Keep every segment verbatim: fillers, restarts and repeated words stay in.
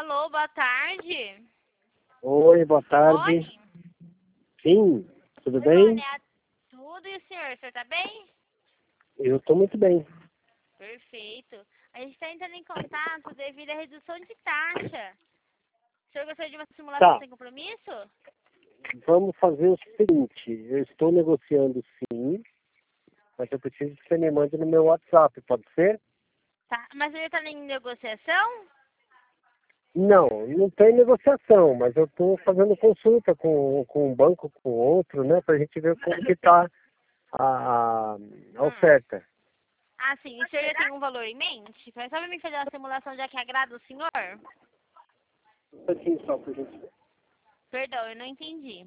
Alô, boa tarde. Oi, boa tarde. Oi. Sim, tudo Oi, bem? Sônia. Tudo e o senhor? O senhor tá bem? Eu estou muito bem. Perfeito. A gente está entrando em contato devido à redução de taxa. O senhor gostaria de uma simulação Tá, sem compromisso? vamos fazer o seguinte. Eu estou negociando sim, mas eu preciso que você me mande no meu WhatsApp, pode ser? Tá. Mas ele está em negociação? Não, não tem negociação, mas eu estou fazendo consulta com, com um banco, com outro, né, para a gente ver como que está a, a Hum. oferta. Ah, sim. O senhor já tem um valor em mente? Só para mim fazer uma simulação já que agrada o senhor? Um pouquinho só, por gentileza. Perdão, eu não entendi.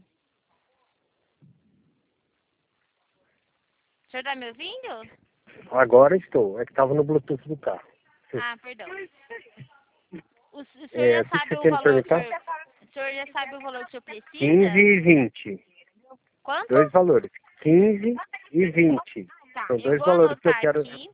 O senhor está me ouvindo? Agora estou, é que estava no Bluetooth do carro. Ah, perdão. O, o senhor É, já o que que sabe você o quer me valor que o perguntar? senhor... O senhor já sabe o valor que o senhor quinze precisa? e vinte. Quanto? Dois valores. quinze e vinte. Tá, São eu dois vou valores que eu anotar quero. aqui.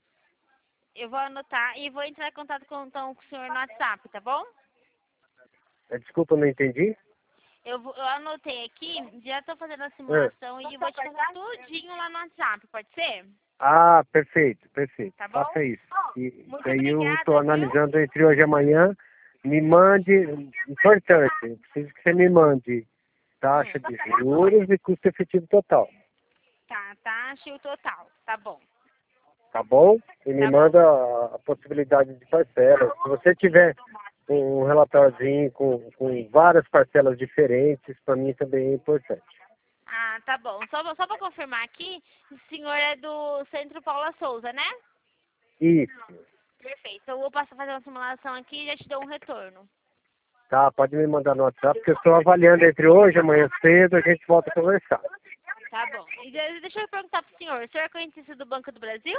Eu vou anotar e vou entrar em contato com, então, com o senhor no WhatsApp, tá bom? Eh, Desculpa, não entendi. Eu, vou- eu anotei aqui, já tô fazendo a Ah, simulação e vou te passar tudinho lá no WhatsApp, pode ser? Ah, perfeito, perfeito. Tá bom? Faça isso. E Muito daí eu estou obrigada, viu? analisando entre hoje e amanhã. Me mande, importante, eu preciso que você me mande taxa Hum, de juros e custo efetivo total. tá, taxa e o total, tá bom, Tá bom? E me tá bom. manda a, a possibilidade de parcelas. Se você tiver um relatóriozinho com, com várias parcelas diferentes, para mim também é importante. Ah, tá bom. Só, só pra confirmar aqui, o senhor é do Centro Paula Souza, né? Isso. Perfeito. Eu vou passar a fazer uma simulação aqui e já te dou um retorno. Tá, pode me mandar no WhatsApp, porque eu estou avaliando entre hoje e amanhã cedo, a gente volta a conversar. Tá bom. E de- deixa eu perguntar pro senhor, o senhor é conhecido do Banco do Brasil?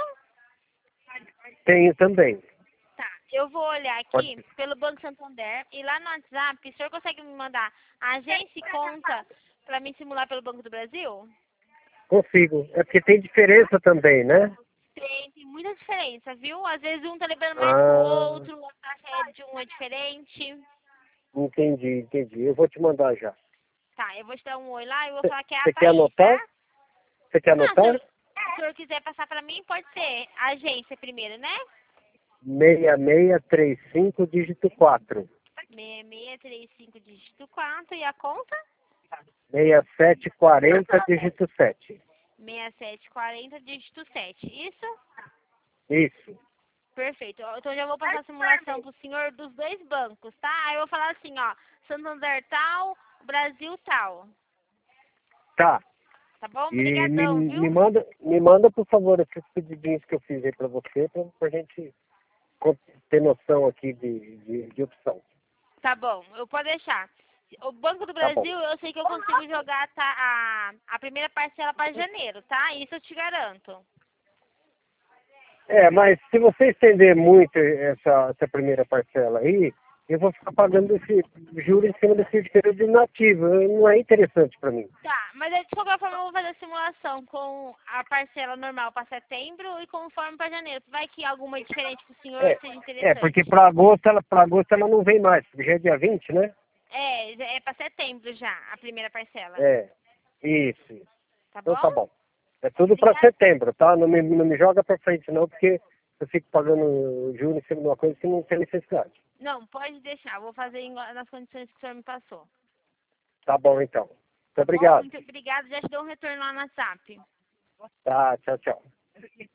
Tenho também. Tá, eu vou olhar Pode. aqui pelo Banco Santander e lá no WhatsApp, o senhor consegue me mandar a agência e conta pra me simular pelo Banco do Brasil? Consigo. É porque tem diferença também, né? Tem, tem muita diferença, viu? Às vezes um tá liberando mais que o Ah, outro, a taxa é de um é diferente. entendi, entendi. Eu vou te mandar já. Tá, eu vou te dar um oi lá e vou falar que é a Você quer Thaís, anotar? tá? Você quer Não, se, anotar? eu- se o senhor quiser passar pra mim, pode ser a agência primeiro, né? seis seis três cinco dígito quatro. seis seis três cinco dígito quatro e a conta? seis sete quatro zero dígito sete. seis sete quatro zero dígito sete. Isso? Isso. Perfeito. Ó, então já vou passar a simulação pro senhor dos dois bancos, tá? Aí eu vou falar assim, ó, Santander tal, Brasil tal. Tá. Tá bom? E me, Obrigadão, viu? me manda, me manda, por favor, esses pedidinhos que eu fiz aí pra você, pra, pra gente co- ter noção aqui de, de, de opção. Tá bom, eu posso deixar. O Banco do Tá bom. Brasil, eu sei que eu consigo jogar tá, a, a primeira parcela para janeiro, tá? Isso eu te garanto. É, mas se você estender muito essa, essa primeira parcela aí, eu vou ficar pagando esse juro em cima desse dinheiro de nativo. Não é interessante para mim. Tá, mas eu, de qualquer forma eu vou fazer a simulação com a parcela normal para setembro e conforme para janeiro. Vai que alguma diferente pro senhor É, seja é porque interessante. para agosto, ela, para agosto ela não vem mais, porque já é dia vinte, né? É, é para setembro já, a primeira parcela. É, isso, isso. Tá Então tá bom? bom. É tudo para Obrigada. setembro, tá? Não me, não me joga para frente não, porque eu fico pagando juros em cima de uma coisa que não tem necessidade. Não, pode deixar. Eu vou fazer em- nas condições que o senhor me passou. Tá bom, então. Muito Tá bom? obrigado. Muito obrigada. Já te dou um retorno lá no WhatsApp. Tá, tchau, tchau.